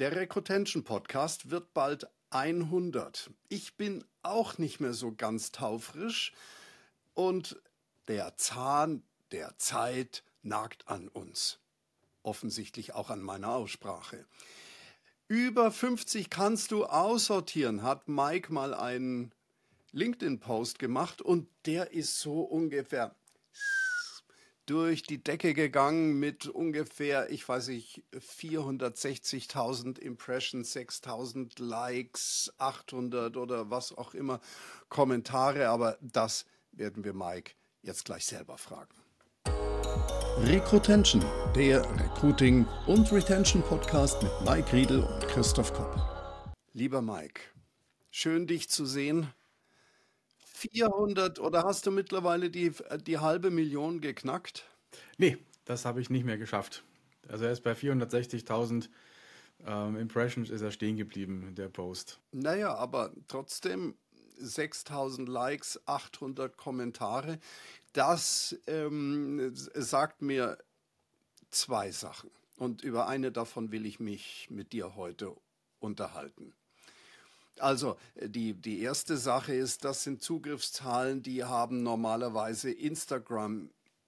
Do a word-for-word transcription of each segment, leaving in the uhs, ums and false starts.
Der Recrutention Podcast wird bald hundert. Ich bin auch nicht mehr so ganz taufrisch und der Zahn der Zeit nagt an uns. Offensichtlich auch an meiner Aussprache. Über fünfzig kannst du aussortieren, hat Mike mal einen LinkedIn-Post gemacht und der ist so ungefähr durch die Decke gegangen mit ungefähr, ich weiß nicht, vierhundertsechzigtausend Impressions, sechstausend Likes, achthundert oder was auch immer Kommentare, aber das werden wir Mike jetzt gleich selber fragen. Recrutention, der Recruiting- und Retention-Podcast mit Mike Riedel und Christoph Kopp. Lieber Mike, schön dich zu sehen. vierhundert oder hast du mittlerweile die, die halbe Million geknackt? Nee, das habe ich nicht mehr geschafft. Also erst bei vierhundertsechzigtausend ähm, Impressions ist er stehen geblieben, der Post. Naja, aber trotzdem sechstausend Likes, achthundert Kommentare. Das ähm, sagt mir zwei Sachen. Und über eine davon will ich mich mit dir heute unterhalten. Also die, die erste Sache ist, das sind Zugriffszahlen, die haben normalerweise Instagram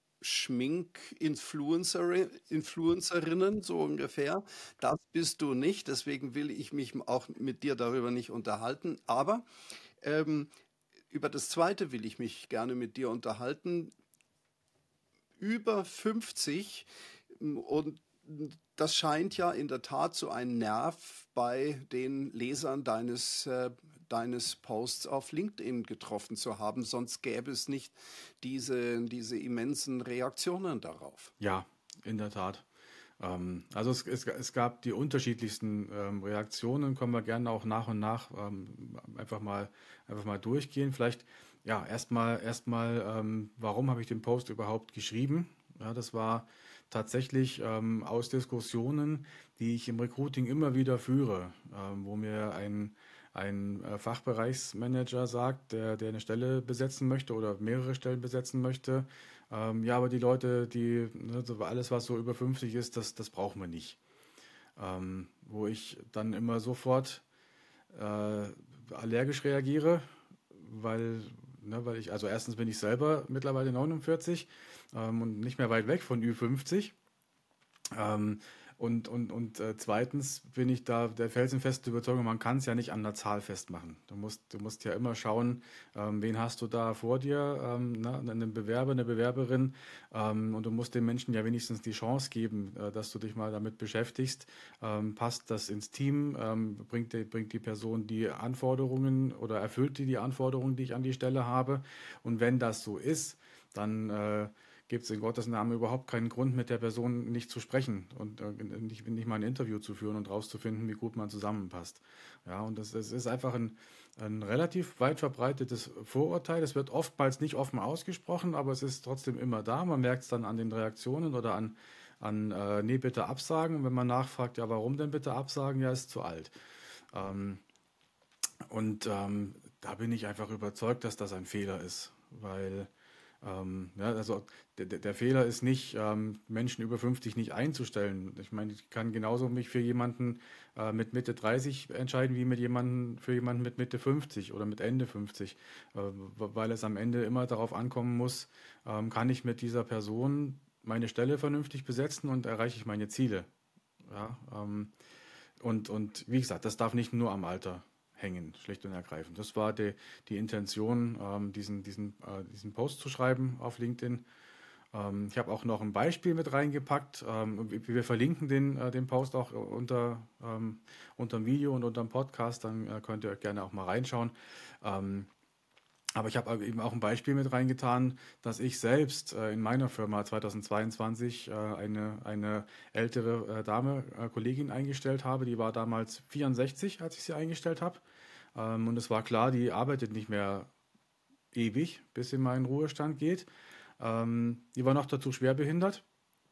Schmink-Influencerinnen, so ungefähr. Das bist du nicht, deswegen will ich mich auch mit dir darüber nicht unterhalten. Aber ähm, über das Zweite will ich mich gerne mit dir unterhalten. Über fünfzig und das scheint ja in der Tat so einen Nerv bei den Lesern deines, äh, deines Posts auf LinkedIn getroffen zu haben, sonst gäbe es nicht diese, diese immensen Reaktionen darauf. Ja, in der Tat. Ähm, also es, es, es gab die unterschiedlichsten ähm, Reaktionen, können wir gerne auch nach und nach ähm, einfach mal, einfach mal durchgehen. Vielleicht, ja, erstmal, erstmal, ähm, warum habe ich den Post überhaupt geschrieben? Ja, das war tatsächlich ähm, aus Diskussionen, die ich im Recruiting immer wieder führe, ähm, wo mir ein, ein äh, Fachbereichsmanager sagt, der, der eine Stelle besetzen möchte oder mehrere Stellen besetzen möchte, ähm, ja, aber die Leute, die, ne, so alles, was so über fünfzig ist, das, das brauchen wir nicht. Ähm, wo ich dann immer sofort äh, allergisch reagiere, weil, ne, weil ich, also erstens bin ich selber mittlerweile neunundvierzig ähm, und nicht mehr weit weg von Ü fünfzig. Ähm, und und, und äh, zweitens bin ich da der felsenfesten Überzeugung, man kann es ja nicht an der Zahl festmachen. Du musst, du musst ja immer schauen, ähm, wen hast du da vor dir, ähm, ne, einen Bewerber, eine Bewerberin, ähm, und du musst den Menschen ja wenigstens die Chance geben, äh, dass du dich mal damit beschäftigst. Ähm, passt das ins Team? Ähm, bringt, die, bringt die Person die Anforderungen oder erfüllt die die Anforderungen, die ich an die Stelle habe? Und wenn das so ist, dann äh, gibt es in Gottes Namen überhaupt keinen Grund, mit der Person nicht zu sprechen und äh, nicht, nicht mal ein Interview zu führen und rauszufinden, wie gut man zusammenpasst. Ja, und das, das ist einfach ein, ein relativ weit verbreitetes Vorurteil. Es wird oftmals nicht offen ausgesprochen, aber es ist trotzdem immer da. Man merkt es dann an den Reaktionen oder an, an äh, nee, bitte absagen. Und wenn man nachfragt, ja, warum denn bitte absagen? Ja, ist zu alt. Ähm, und ähm, da bin ich einfach überzeugt, dass das ein Fehler ist, weil ähm, ja, also der, der der Fehler ist nicht, ähm, Menschen über fünfzig nicht einzustellen. Ich meine, ich kann genauso mich für jemanden äh, mit Mitte dreißig entscheiden, wie mit jemanden, für jemanden mit Mitte fünfzig oder mit Ende fünfzig, äh, weil es am Ende immer darauf ankommen muss, ähm, kann ich mit dieser Person meine Stelle vernünftig besetzen und erreiche ich meine Ziele. Ja, ähm, und, und wie gesagt, das darf nicht nur am Alter hängen, schlicht und ergreifend. Das war die, die Intention, ähm, diesen, diesen, äh, diesen Post zu schreiben auf LinkedIn. Ähm, ich habe auch noch ein Beispiel mit reingepackt. Ähm, wir wir verlinken den, äh, den Post auch unter, ähm, unter dem Video und unter dem Podcast, dann äh, könnt ihr gerne auch mal reinschauen. Ähm, aber ich habe eben auch ein Beispiel mit reingetan, dass ich selbst äh, in meiner Firma zweitausendzweiundzwanzig äh, eine, eine ältere äh, Dame, äh, Kollegin eingestellt habe. Die war damals vierundsechzig, als ich sie eingestellt habe. Ähm, und es war klar, die arbeitet nicht mehr ewig, bis sie mal in den Ruhestand geht. Ähm, die war noch dazu schwerbehindert.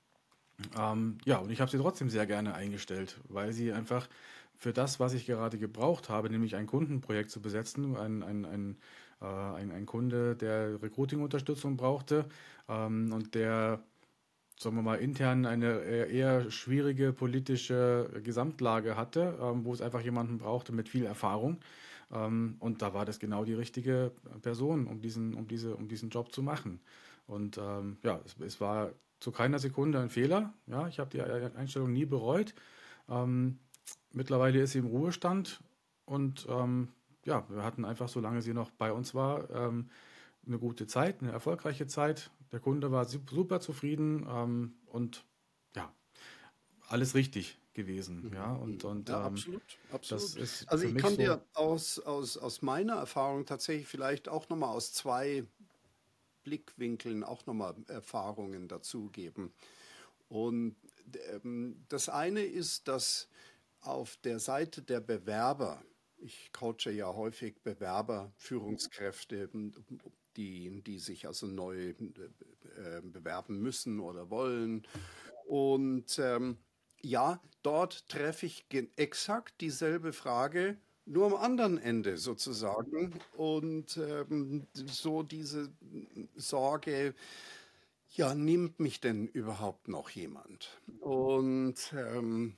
Ähm, ja, und ich habe sie trotzdem sehr gerne eingestellt, weil sie einfach für das, was ich gerade gebraucht habe, nämlich ein Kundenprojekt zu besetzen, ein, ein, ein, äh, ein, ein Kunde, der Recruiting-Unterstützung brauchte ähm, und der sagen wir mal, intern eine eher eher schwierige politische Gesamtlage hatte, ähm, wo es einfach jemanden brauchte mit viel Erfahrung. Ähm, und da war das genau die richtige Person, um diesen, um diese, um diesen Job zu machen. Und ähm, ja, es, es war zu keiner Sekunde ein Fehler. Ja, ich habe die Einstellung nie bereut. Ähm, Mittlerweile ist sie im Ruhestand und ähm, ja, wir hatten einfach, solange sie noch bei uns war, ähm, eine gute Zeit, eine erfolgreiche Zeit. Der Kunde war su- super zufrieden ähm, und ja, alles richtig gewesen. Mhm, Ja, und, mhm. und Ja, ähm, absolut, das absolut. ist Also für ich mich kann so, dir aus, aus, aus meiner Erfahrung tatsächlich vielleicht auch nochmal aus zwei Blickwinkeln auch nochmal Erfahrungen dazugeben. Und ähm, das eine ist, dass auf der Seite der Bewerber, ich coache ja häufig Bewerber, Führungskräfte, die, die sich also neu äh, bewerben müssen oder wollen. Und ähm, ja, dort treffe ich gen- exakt dieselbe Frage, nur am anderen Ende sozusagen. Und ähm, so diese Sorge, ja, nimmt mich denn überhaupt noch jemand? Und ähm,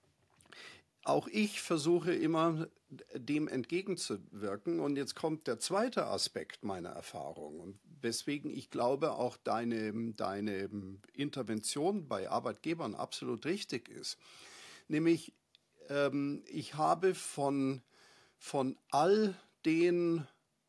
auch ich versuche immer dem entgegenzuwirken. Und jetzt kommt der zweite Aspekt meiner Erfahrung. Und weswegen ich glaube, auch deine, deine Intervention bei Arbeitgebern absolut richtig ist. Nämlich, ähm, ich habe von, von all den,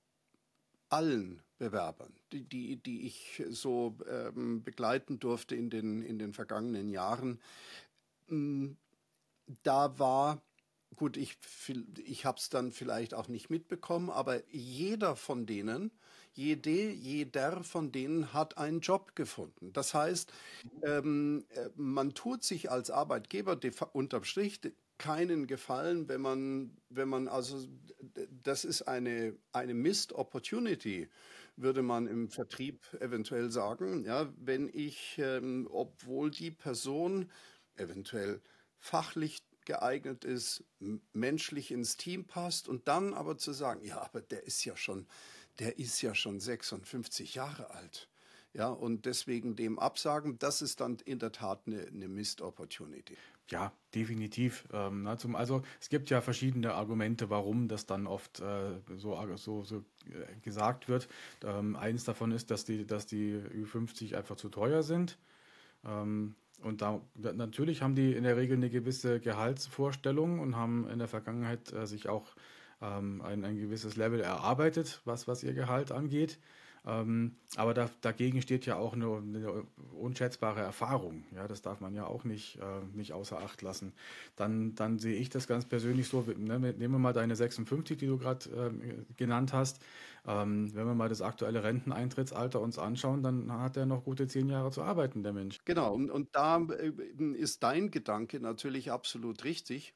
allen Bewerbern, die, die, die ich so ähm, begleiten durfte in den, in den vergangenen Jahren, mh, da war, gut, ich, ich habe es dann vielleicht auch nicht mitbekommen, aber jeder von denen, jede, jeder von denen hat einen Job gefunden. Das heißt, ähm, äh, man tut sich als Arbeitgeber de, unterm Strich keinen Gefallen, wenn man, wenn man also, das ist eine, eine Missed Opportunity, würde man im Vertrieb eventuell sagen, ja, wenn ich, ähm, obwohl die Person eventuell fachlich geeignet ist, menschlich ins Team passt und dann aber zu sagen, ja, aber der ist ja schon, der ist ja schon sechsundfünfzig Jahre alt. Ja, und deswegen dem absagen, das ist dann in der Tat eine, eine Missed Opportunity. ja, definitiv. Ähm, na, zum, also es gibt ja verschiedene Argumente, warum das dann oft äh, so, so, so äh, gesagt wird. Ähm, eins davon ist, dass die, dass die Ü fünfzig einfach zu teuer sind. Ähm, und da, da, natürlich haben die in der Regel eine gewisse Gehaltsvorstellung und haben in der Vergangenheit äh, sich auch ähm, ein, ein gewisses Level erarbeitet, was, was ihr Gehalt angeht. Ähm, aber da, dagegen steht ja auch eine, eine unschätzbare Erfahrung. Ja, das darf man ja auch nicht, äh, nicht außer Acht lassen. Dann, dann sehe ich das ganz persönlich so, ne, nehmen wir mal deine sechsundfünfzig, die du gerade ähm, genannt hast. Ähm, wenn wir mal das aktuelle Renteneintrittsalter uns anschauen, dann hat er noch gute zehn Jahre zu arbeiten, der Mensch. Genau, und, und da äh, ist dein Gedanke natürlich absolut richtig,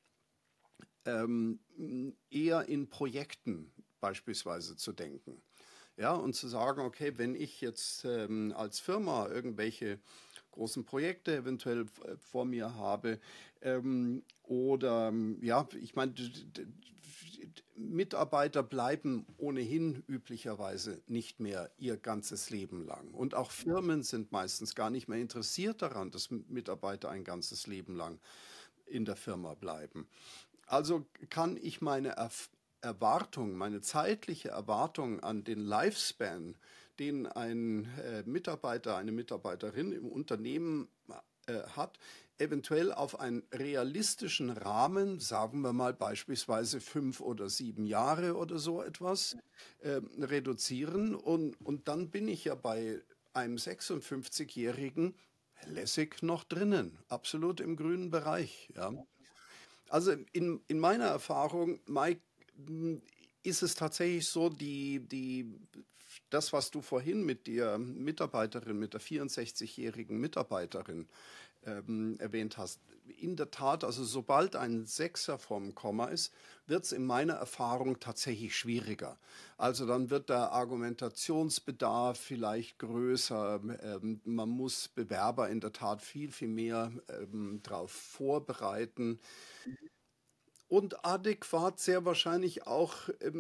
ähm, eher in Projekten beispielsweise zu denken. Ja, und zu sagen, okay, wenn ich jetzt ähm, als Firma irgendwelche großen Projekte eventuell äh, vor mir habe, ähm, oder ähm, ja, ich meine, d- d- d- Mitarbeiter bleiben ohnehin üblicherweise nicht mehr ihr ganzes Leben lang. Und auch Firmen sind meistens gar nicht mehr interessiert daran, dass Mitarbeiter ein ganzes Leben lang in der Firma bleiben. Also kann ich meine Erf Erwartung, meine zeitliche Erwartung an den Lifespan, den ein äh, Mitarbeiter, eine Mitarbeiterin im Unternehmen äh, hat, eventuell auf einen realistischen Rahmen, sagen wir mal beispielsweise fünf oder sieben Jahre oder so etwas, äh, reduzieren. Und, und dann bin ich ja bei einem sechsundfünfzig-Jährigen lässig noch drinnen, absolut im grünen Bereich. Ja. Also in, in meiner Erfahrung, Mike, ist es tatsächlich so, die, die, das, was du vorhin mit der Mitarbeiterin, mit der vierundsechzig-jährigen Mitarbeiterin ähm, erwähnt hast, in der Tat, also sobald ein Sechser vorm Komma ist, wird es in meiner Erfahrung tatsächlich schwieriger. Also dann wird der Argumentationsbedarf vielleicht größer. Ähm, man muss Bewerber in der Tat viel, viel mehr ähm, darauf vorbereiten und adäquat sehr wahrscheinlich auch ähm,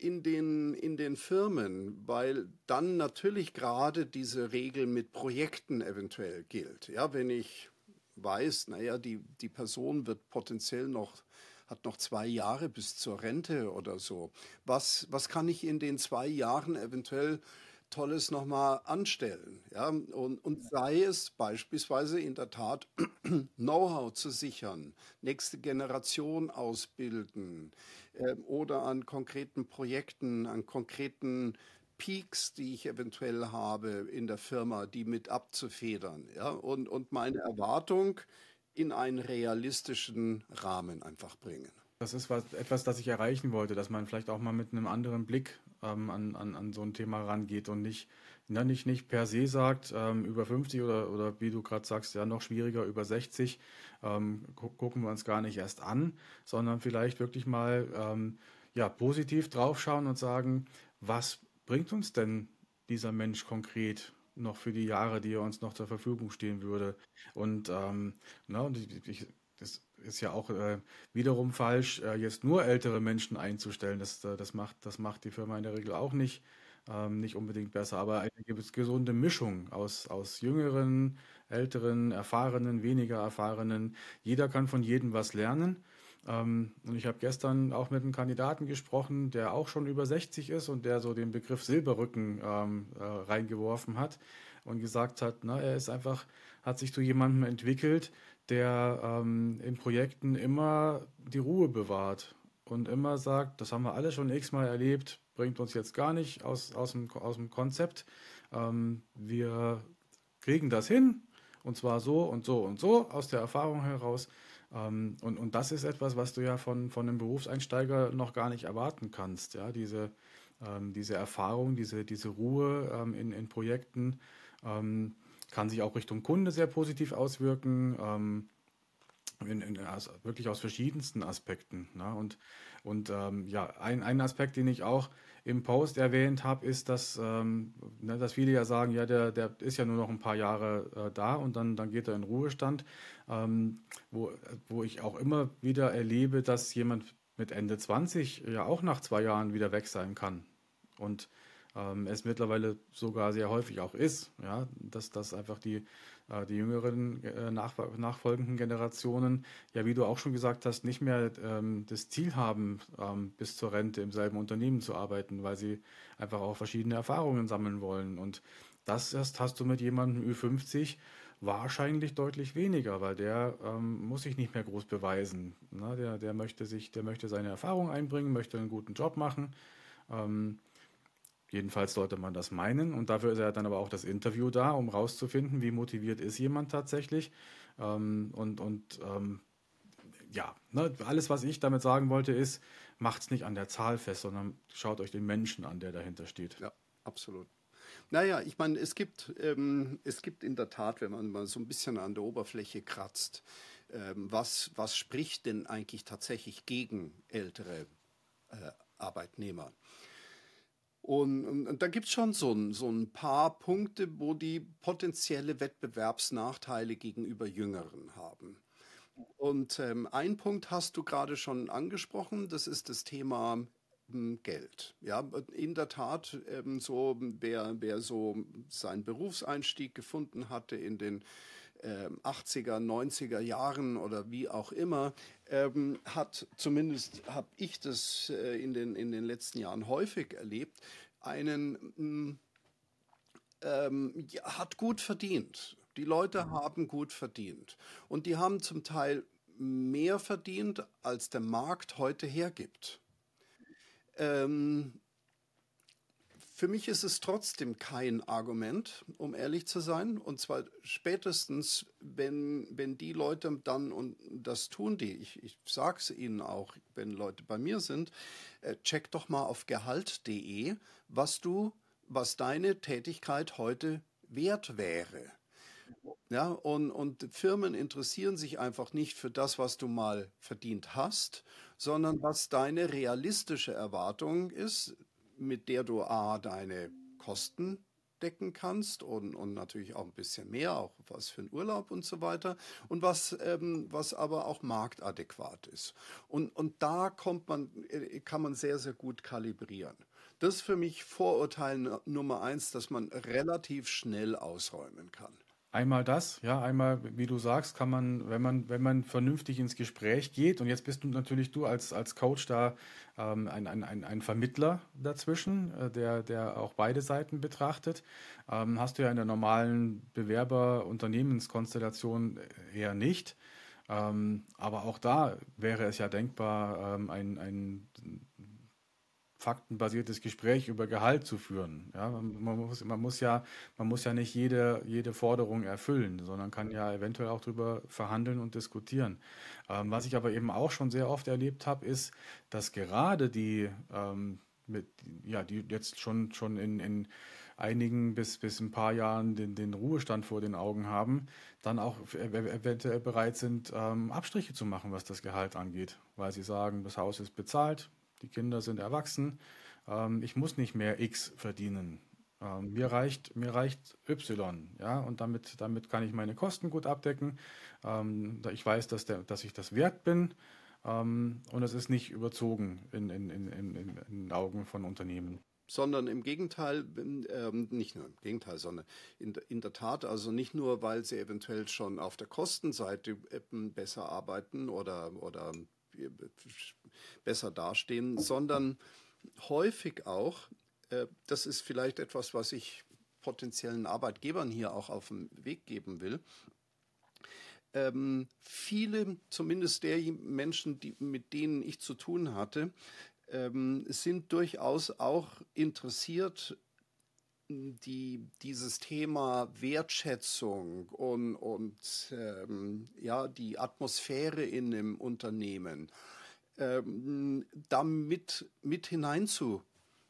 in den, in den Firmen, weil dann natürlich gerade diese Regel mit Projekten eventuell gilt. Ja, wenn ich weiß, naja, die, die Person wird potenziell noch, hat noch zwei Jahre bis zur Rente oder so. Was, was kann ich in den zwei Jahren eventuell Tolles nochmal anstellen? Ja, und, und sei es beispielsweise in der Tat Know-how zu sichern, nächste Generation ausbilden, äh, oder an konkreten Projekten, an konkreten Peaks, die ich eventuell habe in der Firma, die mit abzufedern, ja, und, und meine Erwartung in einen realistischen Rahmen einfach bringen. Das ist was, etwas, das ich erreichen wollte, dass man vielleicht auch mal mit einem anderen Blick ähm, an, an, an so ein Thema rangeht und nicht, na, nicht, nicht per se sagt, ähm, über fünfzig oder, oder wie du gerade sagst, ja noch schwieriger, über sechzig, ähm, gu gucken wir uns gar nicht erst an, sondern vielleicht wirklich mal ähm, ja, positiv draufschauen und sagen, was bringt uns denn dieser Mensch konkret noch für die Jahre, die er uns noch zur Verfügung stehen würde? Und, ähm, na, und ich, ich, das ist ja auch äh, wiederum falsch, äh, jetzt nur ältere Menschen einzustellen. Das, äh, das macht, das macht die Firma in der Regel auch nicht, ähm, nicht unbedingt besser. Aber eine ges- gesunde Mischung aus, aus jüngeren, älteren, erfahrenen, weniger erfahrenen. Jeder kann von jedem was lernen. Ähm, und ich habe gestern auch mit einem Kandidaten gesprochen, der auch schon über sechzig ist und der so den Begriff Silberrücken ähm, äh, reingeworfen hat und gesagt hat, na, er ist einfach, hat sich zu jemandem entwickelt, der ähm, in Projekten immer die Ruhe bewahrt und immer sagt, das haben wir alle schon x-mal erlebt, bringt uns jetzt gar nicht aus, aus dem, aus dem Konzept. Ähm, wir kriegen das hin und zwar so und so und so aus der Erfahrung heraus. Ähm, und, und das ist etwas, was du ja von, von einem Berufseinsteiger noch gar nicht erwarten kannst. Ja? Diese, ähm, diese Erfahrung, diese, diese Ruhe ähm, in, in Projekten ähm, kann sich auch Richtung Kunde sehr positiv auswirken. Ähm, in, in, aus, wirklich aus verschiedensten Aspekten. Ne? Und, und ähm, ja, ein, ein Aspekt, den ich auch im Post erwähnt habe, ist, dass, ähm, ne, dass viele ja sagen, ja, der, der ist ja nur noch ein paar Jahre äh, da und dann, dann geht er in Ruhestand, ähm, wo, wo ich auch immer wieder erlebe, dass jemand mit Ende zwanzig ja auch nach zwei Jahren wieder weg sein kann. Und ähm, es mittlerweile sogar sehr häufig auch ist, ja, dass, dass einfach die, äh, die jüngeren äh, nach, nachfolgenden Generationen, ja, wie du auch schon gesagt hast, nicht mehr ähm, das Ziel haben, ähm, bis zur Rente im selben Unternehmen zu arbeiten, weil sie einfach auch verschiedene Erfahrungen sammeln wollen. Und das erst hast du mit jemandem Ü fünfzig wahrscheinlich deutlich weniger, weil der ähm, muss sich nicht mehr groß beweisen. Ne? Der, der möchte sich, der möchte seine Erfahrung einbringen, möchte einen guten Job machen. Ähm, Jedenfalls sollte man das meinen. Und dafür ist ja dann aber auch das Interview da, um rauszufinden, wie motiviert ist jemand tatsächlich. Ähm, und und ähm, ja, ne, alles, was ich damit sagen wollte, ist, macht es nicht an der Zahl fest, sondern schaut euch den Menschen an, der dahinter steht. Ja, absolut. Naja, ich meine, es gibt, ähm, es gibt in der Tat, wenn man mal so ein bisschen an der Oberfläche kratzt, ähm, was, was spricht denn eigentlich tatsächlich gegen ältere äh, Arbeitnehmer? Und, und, und da gibt es schon so ein, so ein paar Punkte, wo die potenzielle Wettbewerbsnachteile gegenüber Jüngeren haben. Und ähm, ein Punkt hast du gerade schon angesprochen, das ist das Thema ähm, Geld. Ja, in der Tat, ähm, so wer, wer so seinen Berufseinstieg gefunden hatte in den ähm, achtziger, neunziger Jahren oder wie auch immer, ähm, hat zumindest habe ich das äh, in den, in den letzten Jahren häufig erlebt, einen mh, ähm, ja, hat gut verdient. Die Leute haben gut verdient. Und die haben zum Teil mehr verdient, als der Markt heute hergibt. Ähm, für mich ist es trotzdem kein Argument, um ehrlich zu sein. Und zwar spätestens, wenn, wenn die Leute dann, und das tun die, ich, ich sage es ihnen auch, wenn Leute bei mir sind, äh, check doch mal auf gehalt punkt de, was du, was deine Tätigkeit heute wert wäre. Ja, und, und Firmen interessieren sich einfach nicht für das, was du mal verdient hast, sondern was deine realistische Erwartung ist, mit der du A, deine Kosten abdecken kannst und, und natürlich auch ein bisschen mehr, auch was für einen Urlaub und so weiter und was, ähm, was aber auch marktadäquat ist. Und, und da kommt man, äh, kann man sehr, sehr gut kalibrieren. Das ist für mich Vorurteil N- Nummer eins, dass man relativ schnell ausräumen kann. Einmal das, ja, einmal, wie du sagst, kann man, wenn man, wenn man vernünftig ins Gespräch geht, und jetzt bist du natürlich du als, als Coach da ähm, ein, ein, ein, ein Vermittler dazwischen, äh, der, der auch beide Seiten betrachtet, ähm, hast du ja in der normalen Bewerber-Unternehmenskonstellation eher nicht. Ähm, aber auch da wäre es ja denkbar, ähm, ein, ein faktenbasiertes Gespräch über Gehalt zu führen. Ja, man, man muss, man muss ja, man muss ja nicht jede, jede Forderung erfüllen, sondern kann ja eventuell auch darüber verhandeln und diskutieren. Ähm, was ich aber eben auch schon sehr oft erlebt habe, ist, dass gerade die, ähm, mit, ja, die jetzt schon, schon in, in einigen bis, bis ein paar Jahren den, den Ruhestand vor den Augen haben, dann auch ev- eventuell bereit sind, ähm, Abstriche zu machen, was das Gehalt angeht, weil sie sagen, das Haus ist bezahlt, die Kinder sind erwachsen. Ähm, ich muss nicht mehr X verdienen. Ähm, mir reicht, mir reicht Y, ja, und damit, damit kann ich meine Kosten gut abdecken. Ähm, da ich weiß, dass, der, dass ich das wert bin. Ähm, und es ist nicht überzogen in, in, in, in, in in den Augen von Unternehmen. Sondern im Gegenteil, ähm, nicht nur im Gegenteil, sondern in, in der Tat, also nicht nur, weil sie eventuell schon auf der Kostenseite ähm, besser arbeiten oder, oder äh, besser dastehen, sondern häufig auch, äh, das ist vielleicht etwas, was ich potenziellen Arbeitgebern hier auch auf den Weg geben will. Ähm, viele, zumindest der Menschen, die, mit denen ich zu tun hatte, ähm, sind durchaus auch interessiert, die, dieses Thema Wertschätzung und, und ähm, ja, die Atmosphäre in einem Unternehmen ähm, damit mit hineinzukalkulieren.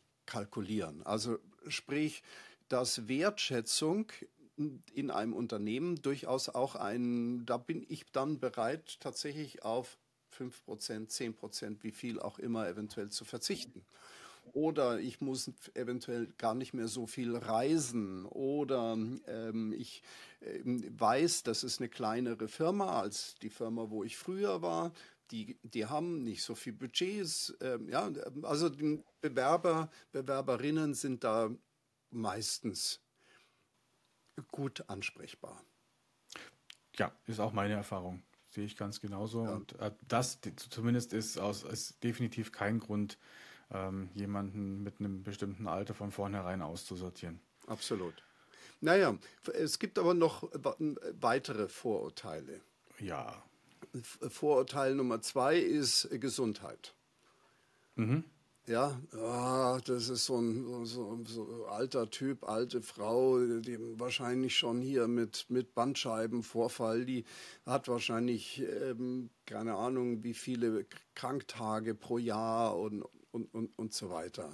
Also sprich, dass Wertschätzung in einem Unternehmen durchaus auch ein, da bin ich dann bereit, tatsächlich auf fünf Prozent, zehn Prozent, wie viel auch immer eventuell zu verzichten. Oder ich muss eventuell gar nicht mehr so viel reisen. Oder ähm, ich ähm, weiß, das ist eine kleinere Firma als die Firma, wo ich früher war. Die, die haben nicht so viel Budgets. Ähm, ja, also die Bewerber, Bewerberinnen sind da meistens gut ansprechbar. Ja, ist auch meine Erfahrung. Sehe ich ganz genauso. Ja, Und äh, das d- zumindest ist, aus, ist definitiv kein Grund, ähm, jemanden mit einem bestimmten Alter von vornherein auszusortieren. absolut. Naja, es gibt aber noch weitere Vorurteile. Ja. Vorurteil Nummer zwei ist Gesundheit. Mhm. Ja, ah, das ist so ein so, so alter Typ, alte Frau, die wahrscheinlich schon hier mit, mit Bandscheibenvorfall, die hat wahrscheinlich, ähm, keine Ahnung, wie viele Kranktage pro Jahr und, und, und, und so weiter.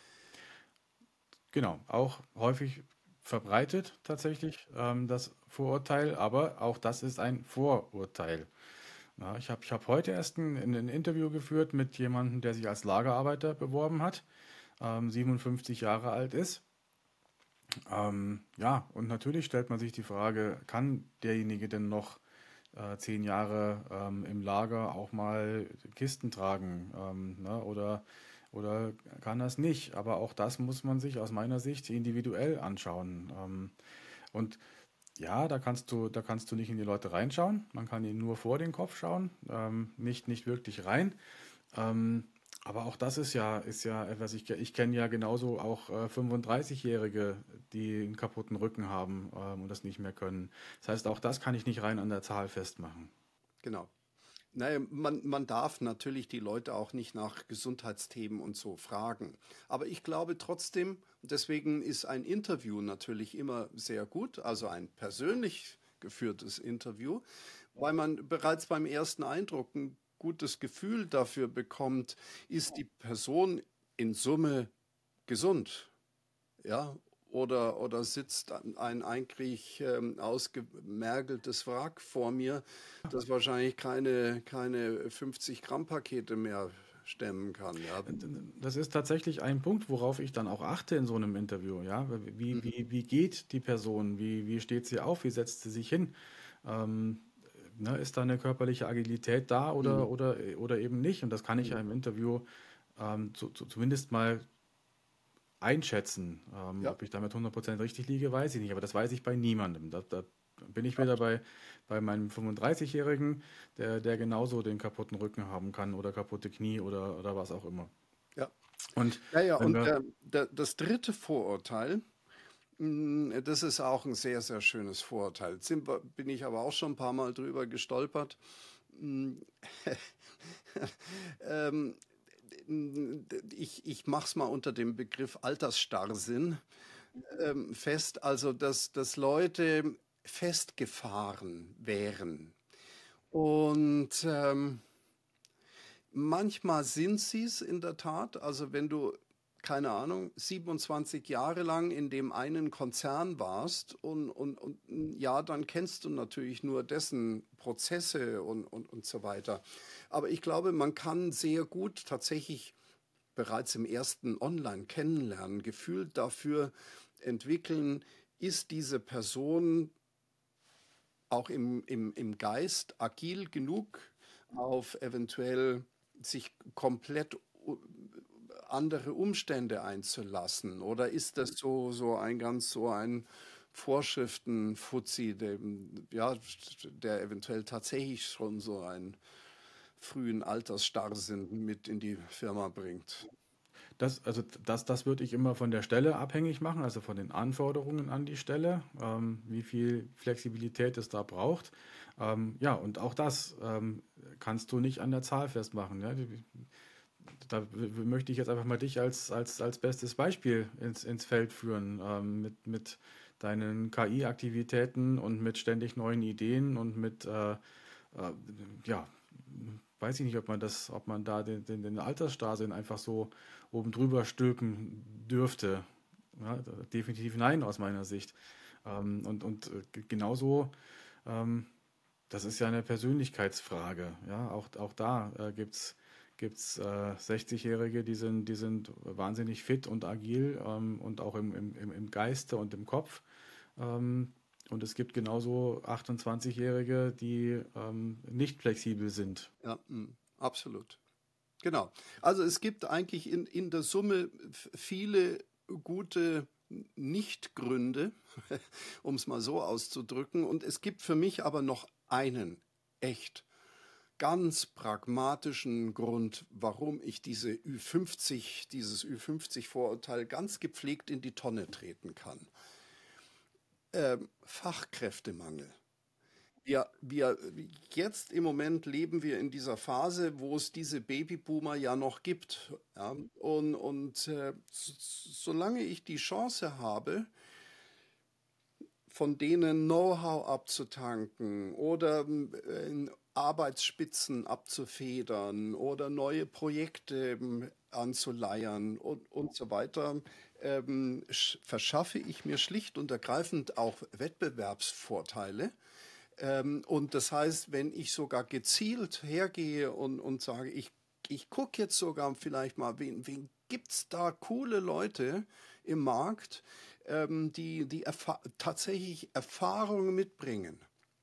Genau, auch häufig verbreitet tatsächlich ähm, das Vorurteil, aber auch das ist ein Vorurteil. Ja, ich habe ich hab heute erst ein, ein Interview geführt mit jemandem, der sich als Lagerarbeiter beworben hat, ähm, siebenundfünfzig Jahre alt ist. Ähm, ja, und natürlich stellt man sich die Frage, kann derjenige denn noch äh, zehn Jahre ähm, im Lager auch mal Kisten tragen, ähm, ne? Oder, oder kann das nicht? Aber auch das muss man sich aus meiner Sicht individuell anschauen. Ähm, und ja, da kannst du, da kannst du nicht in die Leute reinschauen. Man kann ihnen nur vor den Kopf schauen, ähm, nicht, nicht wirklich rein. Ähm, aber auch das ist ja, ist ja etwas, ich, ich kenne ja genauso auch äh, fünfunddreißig-Jährige, die einen kaputten Rücken haben ähm, und das nicht mehr können. Das heißt, auch das kann ich nicht rein an der Zahl festmachen. Genau. Naja, man, man darf natürlich die Leute auch nicht nach Gesundheitsthemen und so fragen. Aber ich glaube trotzdem, deswegen ist ein Interview natürlich immer sehr gut, also ein persönlich geführtes Interview, weil man bereits beim ersten Eindruck ein gutes Gefühl dafür bekommt, ist die Person in Summe gesund, ja, oder, oder sitzt ein eigentlich ähm, ausgemergeltes Wrack vor mir, das wahrscheinlich keine, keine fünfzig Gramm Pakete mehr stemmen kann. Ja. Das ist tatsächlich ein Punkt, worauf ich dann auch achte in so einem Interview. Ja, wie, Mhm. wie, wie geht die Person? Wie, wie steht sie auf? Wie setzt sie sich hin? Ähm, ne, ist da eine körperliche Agilität da oder, Mhm. oder, oder eben nicht? Und das kann ich Mhm. ja im Interview ähm, zu, zu, zumindest mal einschätzen. Ähm, Ja, ob ich damit hundert Prozent richtig liege, weiß ich nicht. Aber das weiß ich bei niemandem. Da, da bin ich wieder abs- bei, bei meinem fünfunddreißig-Jährigen, der, der genauso den kaputten Rücken haben kann oder kaputte Knie oder, oder was auch immer. ja. Und Ja, ja, wenn und wir, der, der, das dritte Vorurteil, mh, das ist auch ein sehr, sehr schönes Vorurteil. Sind wir, bin ich aber auch schon ein paar Mal drüber gestolpert. Mh, ähm, ich ich mache es mal unter dem Begriff Altersstarrsinn ähm, fest, also dass, dass Leute festgefahren wären. Und ähm, manchmal sind sie es in der Tat. Also wenn du, keine Ahnung, siebenundzwanzig Jahre lang in dem einen Konzern warst und, und, und ja, dann kennst du natürlich nur dessen Prozesse und, und, und so weiter. Aber ich glaube, man kann sehr gut tatsächlich bereits im ersten Online-Kennenlernen Gefühl dafür entwickeln, ist diese Person auch im, im, im Geist agil genug, auf eventuell sich komplett u- andere Umstände einzulassen? Oder ist das so, so ein ganz so ein Vorschriftenfuzzi, dem, ja, der eventuell tatsächlich schon so einen frühen Altersstarrsinn mit in die Firma bringt? das, also das, das würde ich immer von der Stelle abhängig machen, also von den Anforderungen an die Stelle, ähm, wie viel Flexibilität es da braucht. Ähm, ja, und auch das ähm, kannst du nicht an der Zahl festmachen. Ja? Die- Da w- w- möchte ich jetzt einfach mal dich als, als, als bestes Beispiel ins, ins Feld führen, ähm, mit, mit deinen K I-Aktivitäten und mit ständig neuen Ideen und mit, äh, äh, ja, weiß ich nicht, ob man das, ob man da den, den, den Altersstarrsinn einfach so oben drüber stülpen dürfte. Ja, da- definitiv nein aus meiner Sicht. Ähm, und und äh, g- genauso, ähm, das ist ja eine Persönlichkeitsfrage. Ja, auch, auch da äh, gibt's gibt's äh, sechzig-Jährige, die sind, die sind wahnsinnig fit und agil ähm, und auch im, im, im im Geiste und im Kopf. Ähm, und es gibt genauso achtundzwanzig-Jährige, die ähm, nicht flexibel sind. Ja, mm, absolut. Genau. Also es gibt eigentlich in, in der Summe f- viele gute Nichtgründe, um es mal so auszudrücken. Und es gibt für mich aber noch einen echt ganz pragmatischen Grund, warum ich diese Ü fünfzig, dieses Ü fünfzig-Vorurteil ganz gepflegt in die Tonne treten kann. Ähm, Fachkräftemangel. Wir, wir, jetzt im Moment leben wir in dieser Phase, wo es diese Babyboomer ja noch gibt. Ja? Und, und äh, s- solange ich die Chance habe, von denen Know-how abzutanken oder äh, Arbeitsspitzen abzufedern oder neue Projekte ähm, anzuleiern und, und so weiter, ähm, sch- verschaffe ich mir schlicht und ergreifend auch Wettbewerbsvorteile. Ähm, und das heißt, wenn ich sogar gezielt hergehe und, und sage, ich, ich gucke jetzt sogar vielleicht mal, wen, wen gibt es da coole Leute im Markt, ähm, die, die erfa tatsächlich Erfahrungen mitbringen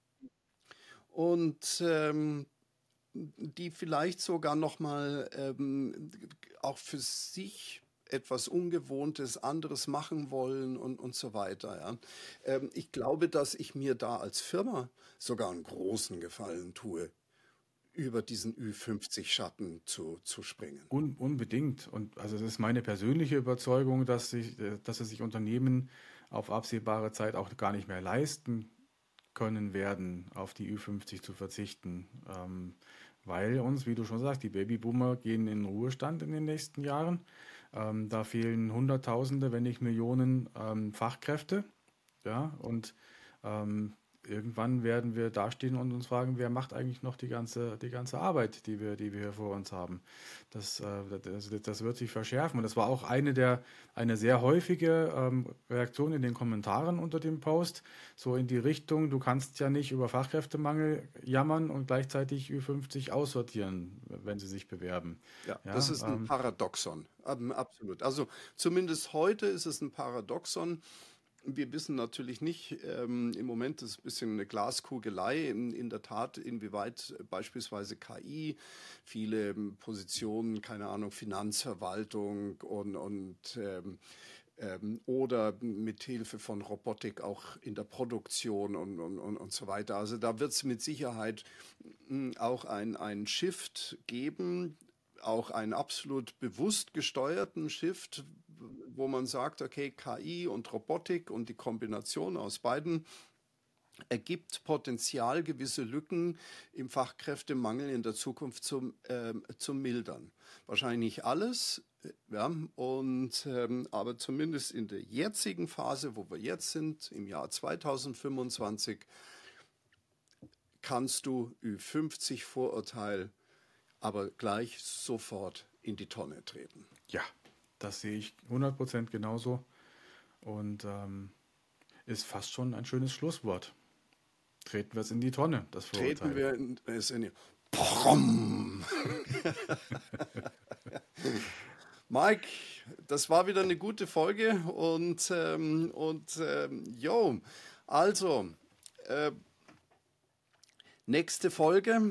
und ähm, die vielleicht sogar noch mal ähm, auch für sich etwas Ungewohntes, anderes machen wollen und, und so weiter. Ja. Ähm, ich glaube, dass ich mir da als Firma sogar einen großen Gefallen tue, über diesen Ü fünfzig-Schatten zu, zu springen. Un unbedingt. Und also es ist meine persönliche Überzeugung, dass sich, äh, dass es sich Unternehmen auf absehbare Zeit auch gar nicht mehr leisten können werden, auf die Ü fünfzig zu verzichten. Ähm, weil uns, wie du schon sagst, die Babyboomer gehen in den Ruhestand in den nächsten Jahren. Ähm, da fehlen Hunderttausende, wenn nicht Millionen ähm, Fachkräfte. Ja, und ähm, irgendwann werden wir dastehen und uns fragen, wer macht eigentlich noch die ganze, die ganze Arbeit, die wir, die wir hier vor uns haben. Das, äh, das, das wird sich verschärfen. Und das war auch eine der, eine sehr häufige ähm, Reaktion in den Kommentaren unter dem Post, so in die Richtung, du kannst ja nicht über Fachkräftemangel jammern und gleichzeitig Ü fünfzig aussortieren, wenn sie sich bewerben. Ja, Ja, das ist ein ähm, Paradoxon. Ähm, Absolut. Also zumindest heute ist es ein Paradoxon. Wir wissen natürlich nicht, ähm, im Moment ist es ein bisschen eine Glaskugelei, in, in der Tat, inwieweit beispielsweise K I viele ähm, Positionen, keine Ahnung, Finanzverwaltung und, und ähm, ähm, oder mit Hilfe von Robotik auch in der Produktion und, und, und, und so weiter. Also da wird es mit Sicherheit mh, auch ein, ein Shift geben, auch einen absolut bewusst gesteuerten Shift, wo man sagt, okay, K I und Robotik und die Kombination aus beiden ergibt Potenzial, gewisse Lücken im Fachkräftemangel in der Zukunft zum, ähm, zum Mildern. Wahrscheinlich nicht alles, äh, ja, und, ähm, aber zumindest in der jetzigen Phase, wo wir jetzt sind, im Jahr zweitausendfünfundzwanzig, kannst du Ü fünfzig Vorurteil aber gleich sofort in die Tonne treten. ja, das sehe ich hundert Prozent genauso und ähm, ist fast schon ein schönes Schlusswort. Treten wir es in die Tonne, das Treten Vorurteil. wir in, es in die... Brumm. Mike, das war wieder eine gute Folge und, ähm, und ähm, jo, also, äh, nächste Folge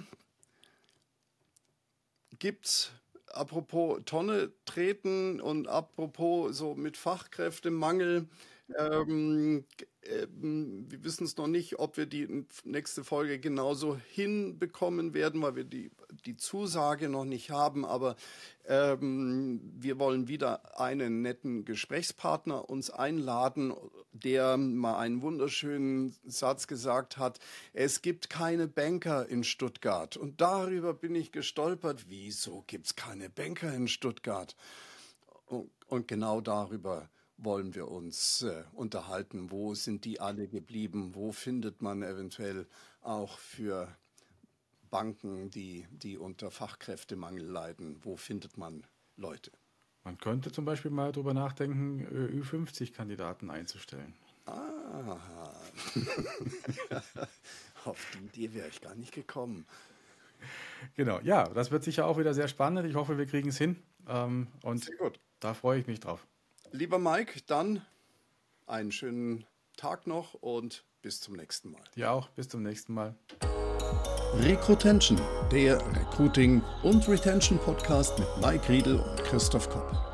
gibt's, apropos Tonne treten und apropos so mit Fachkräftemangel. Ähm, ähm, wir wissen es noch nicht, ob wir die nächste Folge genauso hinbekommen werden, weil wir die, die Zusage noch nicht haben. Aber ähm, wir wollen wieder einen netten Gesprächspartner uns einladen, der mal einen wunderschönen Satz gesagt hat: Es gibt keine Banker in Stuttgart. Und darüber bin ich gestolpert. Wieso gibt es keine Banker in Stuttgart? Und, und genau darüber wollen wir uns äh, unterhalten. Wo sind die alle geblieben? Wo findet man eventuell auch für Banken, die, die unter Fachkräftemangel leiden? Wo findet man Leute? Man könnte zum Beispiel mal darüber nachdenken, Ü fünfzig Kandidaten einzustellen. Ah, auf die Idee wäre ich gar nicht gekommen. Genau, ja, das wird sicher auch wieder sehr spannend. Ich hoffe, wir kriegen es hin ähm, und Sehr gut. da freue ich mich drauf. Lieber Mike, dann einen schönen Tag noch und bis zum nächsten Mal. Dir auch, bis zum nächsten Mal. Recrutention, der Recruiting- und Retention-Podcast mit Mike Riedel und Christoph Kopp.